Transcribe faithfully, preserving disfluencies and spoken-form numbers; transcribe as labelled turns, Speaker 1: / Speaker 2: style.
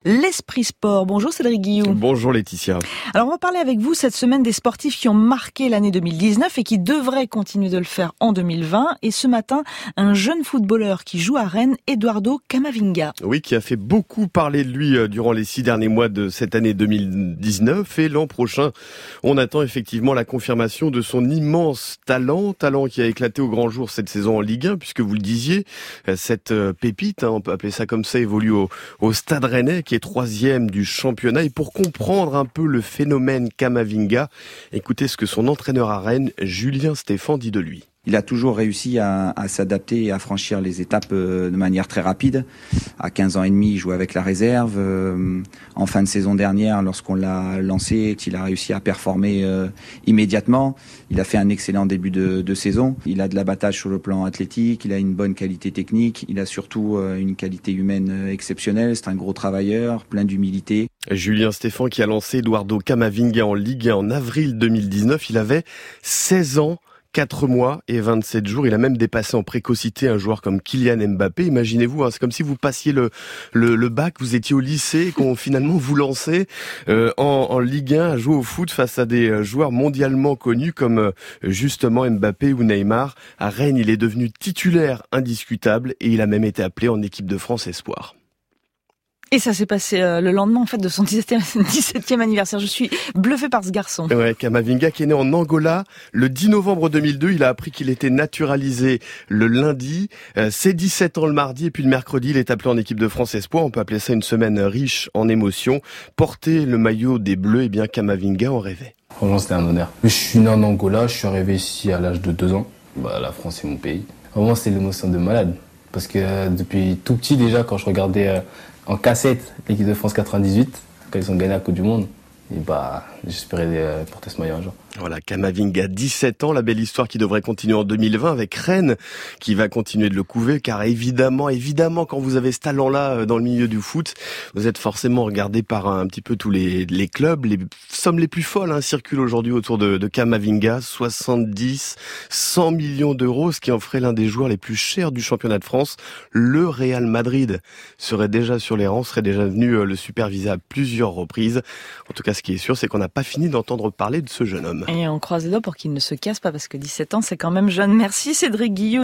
Speaker 1: L'Esprit Sport. Bonjour Cédric Guillou.
Speaker 2: Bonjour Laetitia.
Speaker 1: Alors on va parler avec vous cette semaine des sportifs qui ont marqué l'année deux mille dix-neuf et qui devraient continuer de le faire en deux mille vingt. Et ce matin, un jeune footballeur qui joue à Rennes, Eduardo Camavinga.
Speaker 2: Oui, qui a fait beaucoup parler de lui durant les six derniers mois de cette année deux mille dix-neuf. Et l'an prochain, on attend effectivement la confirmation de son immense talent. Talent qui a éclaté au grand jour cette saison en Ligue un, puisque vous le disiez, cette pépite, hein, on peut appeler ça comme ça, évolue au, au Stade Rennais, qui est troisième du championnat. Et pour comprendre un peu le phénomène Camavinga, écoutez ce que son entraîneur à Rennes, Julien Stéphan, dit de lui.
Speaker 3: Il a toujours réussi à, à s'adapter et à franchir les étapes de manière très rapide. À quinze ans et demi, il jouait avec la réserve. En fin de saison dernière, lorsqu'on l'a lancé, il a réussi à performer immédiatement. Il a fait un excellent début de, de saison. Il a de l'abattage sur le plan athlétique, il a une bonne qualité technique, il a surtout une qualité humaine exceptionnelle. C'est un gros travailleur, plein d'humilité.
Speaker 2: Julien Stéphan qui a lancé Eduardo Camavinga en Ligue un en avril deux mille dix-neuf. Il avait seize ans. quatre mois et vingt-sept jours. Il a même dépassé en précocité un joueur comme Kylian Mbappé. Imaginez-vous, hein, c'est comme si vous passiez le, le, le bac, vous étiez au lycée et qu'on finalement vous lancez euh, en, en Ligue un à jouer au foot face à des joueurs mondialement connus comme euh, justement Mbappé ou Neymar. À Rennes, il est devenu titulaire indiscutable et il a même été appelé en équipe de France Espoir.
Speaker 1: Et ça s'est passé euh, le lendemain en fait de son dix-septième anniversaire. Je suis bluffé par ce garçon.
Speaker 2: Ouais, Camavinga qui est né en Angola le dix novembre deux mille deux. Il a appris qu'il était naturalisé le lundi. Euh, c'est dix-sept ans le mardi et puis le mercredi, il est appelé en équipe de France Espoir. On peut appeler ça une semaine riche en émotions. Porter le maillot des Bleus, et eh bien Camavinga en rêvait.
Speaker 4: Franchement, c'était un honneur. Je suis né en Angola, je suis arrivé ici à l'âge de deux ans. Bah, la France, c'est mon pays. Vraiment, c'est l'émotion de malade. Parce que euh, depuis tout petit déjà, quand je regardais euh, en cassette l'équipe de France quatre-vingt-dix-huit, quand ils ont gagné la Coupe du Monde, et bah, j'espérais euh, porter ce maillot un jour.
Speaker 2: Voilà, Camavinga, dix-sept ans, la belle histoire qui devrait continuer en deux mille vingt avec Rennes, qui va continuer de le couver, car évidemment, évidemment, quand vous avez ce talent-là dans le milieu du foot, vous êtes forcément regardé par un, un petit peu tous les, les clubs. Les sommes les plus folles hein, circulent aujourd'hui autour de, de Camavinga, soixante-dix, cent millions d'euros, ce qui en ferait l'un des joueurs les plus chers du championnat de France. Le Real Madrid serait déjà sur les rangs, serait déjà venu le superviser à plusieurs reprises. En tout cas, ce qui est sûr, c'est qu'on n'a pas fini d'entendre parler de ce jeune homme.
Speaker 1: Et on croise les doigts pour qu'il ne se casse pas, parce que dix-sept ans, c'est quand même jeune. Merci Cédric Guillou.